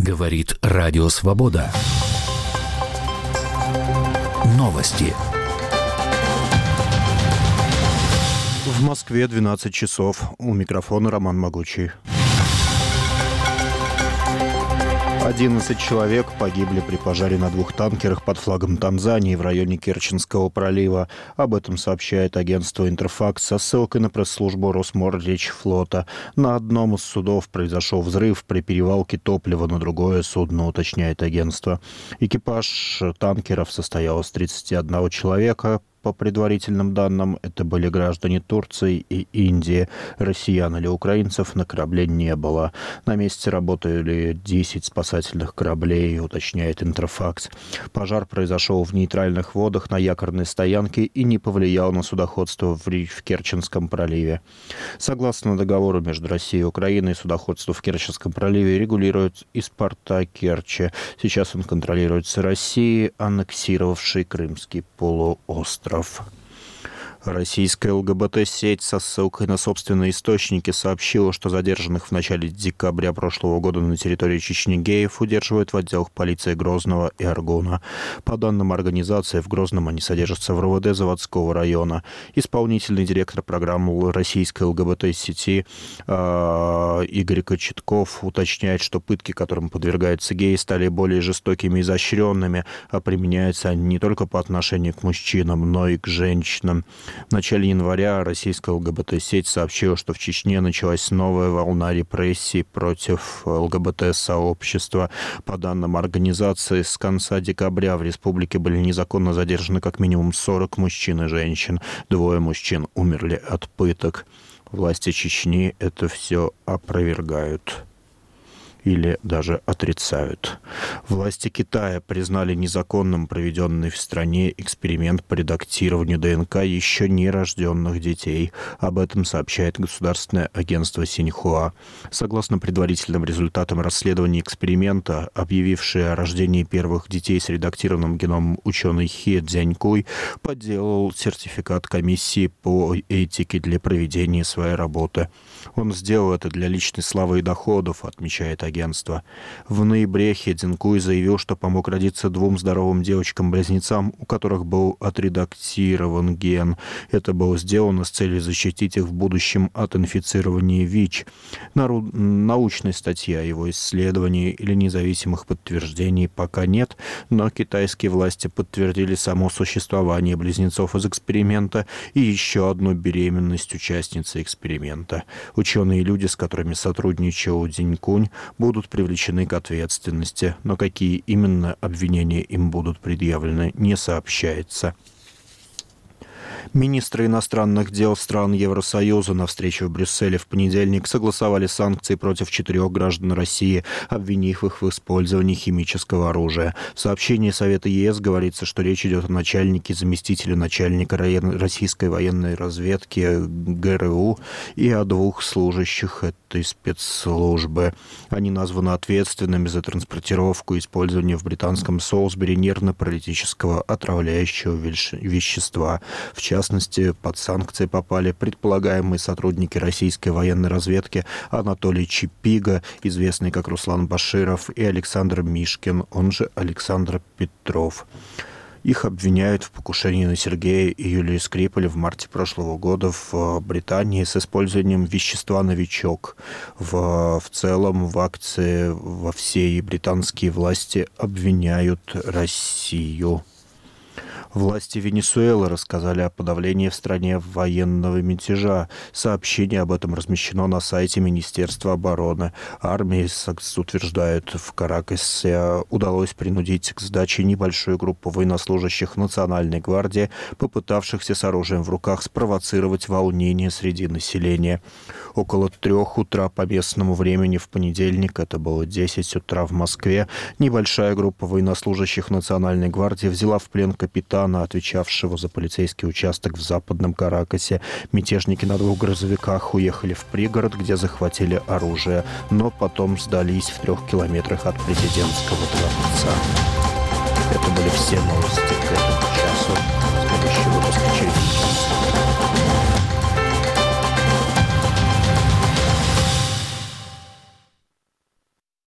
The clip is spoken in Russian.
Говорит Радио Свобода. Новости. В Москве 12 часов. У микрофона Роман Могучий. 11 человек погибли при пожаре на 2 танкерах под флагом Танзании в районе Керченского пролива. Об этом сообщает агентство «Интерфакс» со ссылкой на пресс-службу Росморречфлота. На одном из судов произошел взрыв при перевалке топлива на другое судно, уточняет агентство. Экипаж танкеров состоял из 31 человека. По предварительным данным, это были граждане Турции и Индии. Россиян или украинцев на корабле не было. На месте работали 10 спасательных кораблей, уточняет Интерфакс. Пожар произошел в нейтральных водах на якорной стоянке и не повлиял на судоходство в Керченском проливе. Согласно договору между Россией и Украиной, судоходство в Керченском проливе регулирует из порта Керчи. Сейчас он контролируется Россией, аннексировавшей Крымский полуостров. Российская ЛГБТ-сеть со ссылкой на собственные источники сообщила, что задержанных в начале декабря прошлого года на территории Чечни геев удерживают в отделах полиции Грозного и Аргуна. По данным организации, в Грозном они содержатся в РОВД Заводского района. Исполнительный директор программы российской ЛГБТ-сети Игорь Кочетков уточняет, что пытки, которым подвергаются геи, стали более жестокими и изощренными, а применяются они не только по отношению к мужчинам, но и к женщинам. В начале января российская ЛГБТ-сеть сообщила, что в Чечне началась новая волна репрессий против ЛГБТ-сообщества. По данным организации, с конца декабря в республике были незаконно задержаны как минимум 40 мужчин и женщин. 2 мужчин умерли от пыток. Власти Чечни это все опровергают или даже отрицают. Власти Китая признали незаконным проведенный в стране эксперимент по редактированию ДНК еще нерожденных детей. Об этом сообщает государственное агентство Синьхуа. Согласно предварительным результатам расследования эксперимента, объявивший о рождении первых детей с редактированным геномом ученый Хе Цзянькуй подделал сертификат комиссии по этике для проведения своей работы. Он сделал это для личной славы и доходов, отмечает агентство. В ноябре Хе Цзянькуй заявил, что помог родиться 2 здоровым девочкам-близнецам, у которых был отредактирован ген. Это было сделано с целью защитить их в будущем от инфицирования ВИЧ. Научной статьи о его исследовании или независимых подтверждений пока нет, но китайские власти подтвердили само существование близнецов из эксперимента и еще одну беременность участницы эксперимента. Ученые и люди, с которыми сотрудничал Цзянькунь, будут привлечены к ответственности, но какие именно обвинения им будут предъявлены, не сообщается. Министры иностранных дел стран Евросоюза на встрече в Брюсселе в понедельник согласовали санкции против 4 граждан России, обвинив их в использовании химического оружия. В сообщении Совета ЕС говорится, что речь идет о начальнике, заместителе начальника российской военной разведки ГРУ и о 2 служащих этой спецслужбы. Они названы ответственными за транспортировку и использование в британском Солсбери нервно-паралитического отравляющего вещества. В частности, под санкции попали предполагаемые сотрудники российской военной разведки Анатолий Чипига, известный как Руслан Баширов, и Александр Мишкин, он же Александр Петров. Их обвиняют в покушении на Сергея и Юлию Скрипаль в марте прошлого года в Британии с использованием вещества «Новичок». В целом в акции во всей британские власти обвиняют Россию. Власти Венесуэлы рассказали о подавлении в стране военного мятежа. Сообщение об этом размещено на сайте Министерства обороны. Армии, утверждают, в Каракасе удалось принудить к сдаче небольшую группу военнослужащих Национальной гвардии, попытавшихся с оружием в руках спровоцировать волнение среди населения. Около 3 утра по местному времени в понедельник, это было 10 утра в Москве, небольшая группа военнослужащих Национальной гвардии взяла в плен капитана, отвечавшего за полицейский участок в Западном Каракасе. Мятежники на 2 грузовиках уехали в пригород, где захватили оружие, но потом сдались в 3 километрах от президентского дворца. Это были все новости к этому часу. Следующий выпуск через час.